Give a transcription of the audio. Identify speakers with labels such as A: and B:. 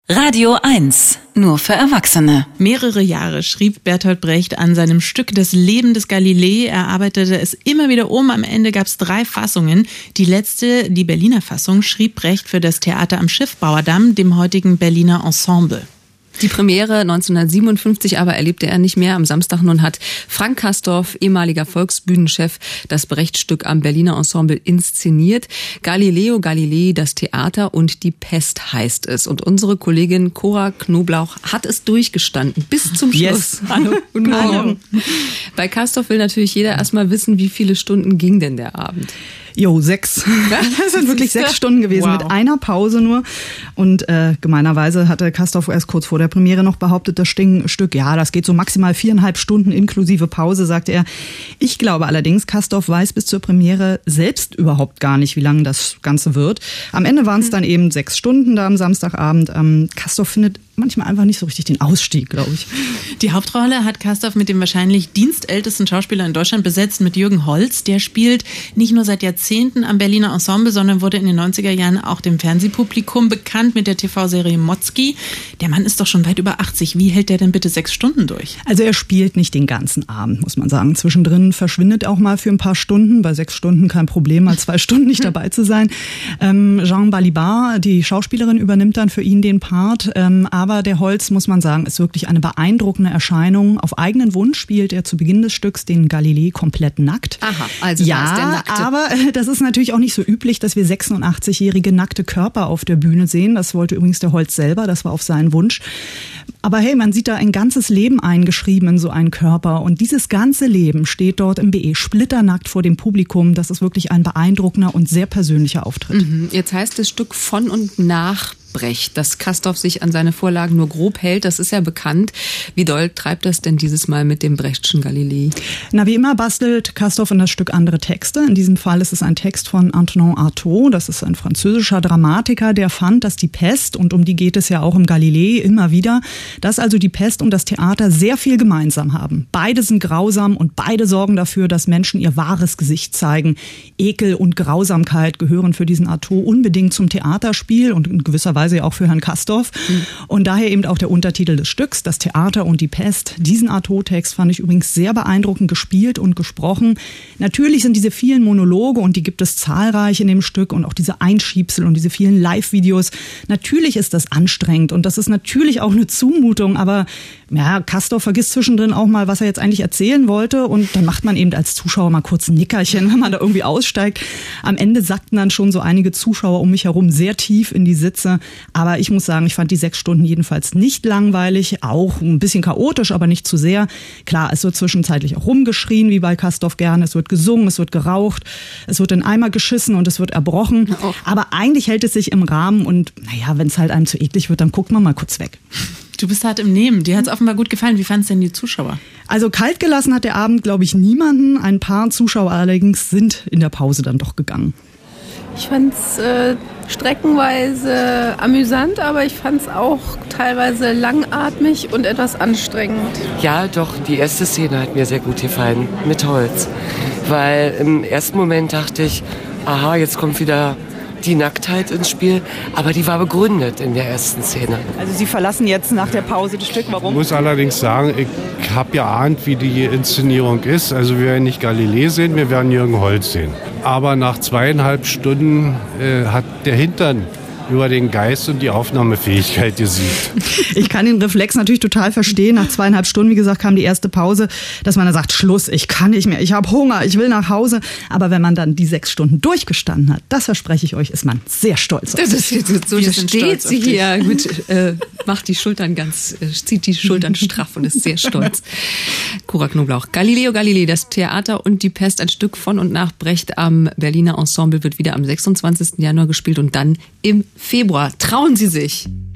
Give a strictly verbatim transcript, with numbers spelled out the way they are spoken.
A: Radio eins, nur für Erwachsene.
B: Mehrere Jahre schrieb Bertolt Brecht an seinem Stück Das Leben des Galilei. Er arbeitete es immer wieder um. Am Ende gab es drei Fassungen. Die letzte, die Berliner Fassung, schrieb Brecht für das Theater am Schiffbauerdamm, dem heutigen Berliner Ensemble.
C: Die Premiere neunzehnhundertsiebenundfünfzig aber erlebte er nicht mehr. Am Samstag nun hat Frank Castorf, ehemaliger Volksbühnenchef, das Brecht-Stück am Berliner Ensemble inszeniert. Galileo Galilei, das Theater und die Pest heißt es. Und unsere Kollegin Cora Knoblauch hat es durchgestanden bis zum Schluss.
B: Yes.
C: Hallo, guten Morgen. Bei Castorf will natürlich jeder erstmal wissen, wie viele Stunden ging denn der Abend?
D: Jo, sechs. Das sind wirklich sechs Stunden gewesen, wow. Mit einer Pause nur. Und äh, gemeinerweise hatte Castorf erst kurz vor der Premiere noch behauptet, das Stück, ja, das geht so maximal viereinhalb Stunden inklusive Pause, sagte er. Ich glaube allerdings, Castorf weiß bis zur Premiere selbst überhaupt gar nicht, wie lange das Ganze wird. Am Ende waren es mhm. dann eben sechs Stunden da am Samstagabend. Ähm, Castorf findet manchmal einfach nicht so richtig den Ausstieg, glaube ich.
B: Die Hauptrolle hat Castorf mit dem wahrscheinlich dienstältesten Schauspieler in Deutschland besetzt, mit Jürgen Holz. Der spielt nicht nur seit Jahrzehnten am Berliner Ensemble, sondern wurde in den neunziger Jahren auch dem Fernsehpublikum bekannt mit der T V-Serie Motzki. Der Mann ist doch schon weit über achtzig. Wie hält der denn bitte sechs Stunden durch?
D: Also er spielt nicht den ganzen Abend, muss man sagen. Zwischendrin verschwindet auch mal für ein paar Stunden. Bei sechs Stunden kein Problem, mal zwei Stunden nicht dabei zu sein. Ähm, Jean Balibar, die Schauspielerin, übernimmt dann für ihn den Part. Ähm, aber Aber der Holz, muss man sagen, ist wirklich eine beeindruckende Erscheinung. Auf eigenen Wunsch spielt er zu Beginn des Stücks den Galilei komplett nackt.
C: Aha, also
D: ja,
C: ist der Nackte.
D: Aber das ist natürlich auch nicht so üblich, dass wir sechsundachtzigjährige nackte Körper auf der Bühne sehen. Das wollte übrigens der Holz selber, das war auf seinen Wunsch. Aber hey, man sieht da ein ganzes Leben eingeschrieben in so einen Körper. Und dieses ganze Leben steht dort im B E splitternackt vor dem Publikum. Das ist wirklich ein beeindruckender und sehr persönlicher Auftritt.
C: Mhm. Jetzt heißt das Stück von und nach Brecht, dass Castorf sich an seine Vorlagen nur grob hält, das ist ja bekannt. Wie doll treibt das denn dieses Mal mit dem Brechtschen Galilei?
D: Na, wie immer bastelt Castorf in das Stück andere Texte. In diesem Fall ist es ein Text von Antonin Artaud, das ist ein französischer Dramatiker, der fand, dass die Pest, und um die geht es ja auch im Galilei immer wieder, dass also die Pest und das Theater sehr viel gemeinsam haben. Beide sind grausam und beide sorgen dafür, dass Menschen ihr wahres Gesicht zeigen. Ekel und Grausamkeit gehören für diesen Artaud unbedingt zum Theaterspiel und in gewisser Weise ja auch für Herrn Castorf. Mhm. Und daher eben auch der Untertitel des Stücks, Das Theater und die Pest. Diesen Artaud-Text fand ich übrigens sehr beeindruckend gespielt und gesprochen. Natürlich sind diese vielen Monologe, und die gibt es zahlreich in dem Stück, und auch diese Einschiebsel und diese vielen Live-Videos. Natürlich ist das anstrengend und das ist natürlich auch eine Zumutung, aber ja, Castorf vergisst zwischendrin auch mal, was er jetzt eigentlich erzählen wollte, und dann macht man eben als Zuschauer mal kurz ein Nickerchen, wenn man da irgendwie aussteigt. Am Ende sackten dann schon so einige Zuschauer um mich herum sehr tief in die Sitze. Aber ich muss sagen, ich fand die sechs Stunden jedenfalls nicht langweilig, auch ein bisschen chaotisch, aber nicht zu sehr. Klar, es wird zwischenzeitlich auch rumgeschrien, wie bei Castorf gerne. Es wird gesungen, es wird geraucht, es wird in Eimer geschissen und es wird erbrochen. Oh. Aber eigentlich hält es sich im Rahmen, und naja, wenn es halt einem zu eklig wird, dann guckt man mal kurz weg.
B: Du bist hart im Nehmen. Dir hat es offenbar gut gefallen. Wie fanden es denn die Zuschauer?
D: Also kalt gelassen hat der Abend, glaube ich, niemanden. Ein paar Zuschauer allerdings sind in der Pause dann doch gegangen.
E: Ich fand es äh, streckenweise amüsant, aber ich fand es auch teilweise langatmig und etwas anstrengend.
F: Ja, doch, die erste Szene hat mir sehr gut gefallen, mit Holz. Weil im ersten Moment dachte ich, aha, jetzt kommt wieder die Nacktheit ins Spiel, aber die war begründet in der ersten Szene.
D: Also Sie verlassen jetzt nach der Pause das Stück, warum?
G: Ich muss allerdings sagen, ich habe geahnt, wie die Inszenierung ist. Also wir werden nicht Galilei sehen, wir werden Jürgen Holz sehen. Aber nach zweieinhalb Stunden äh, hat der Hintern über den Geist und die Aufnahmefähigkeit gesiegt.
D: Ich kann den Reflex natürlich total verstehen. Nach zweieinhalb Stunden, wie gesagt, kam die erste Pause, dass man dann sagt, Schluss, ich kann nicht mehr, ich habe Hunger, ich will nach Hause. Aber wenn man dann die sechs Stunden durchgestanden hat, das verspreche ich euch, ist man sehr stolz auf
C: das ist jetzt so,
B: Wir
C: steht sie hier, mit, äh, macht die Schultern ganz, äh, zieht die Schultern straff und ist sehr stolz. Cora Knoblauch. Galileo Galilei, das Theater und die Pest, ein Stück von und nach Brecht am Berliner Ensemble, wird wieder am sechsundzwanzigsten Januar gespielt und dann im Februar. Trauen Sie sich!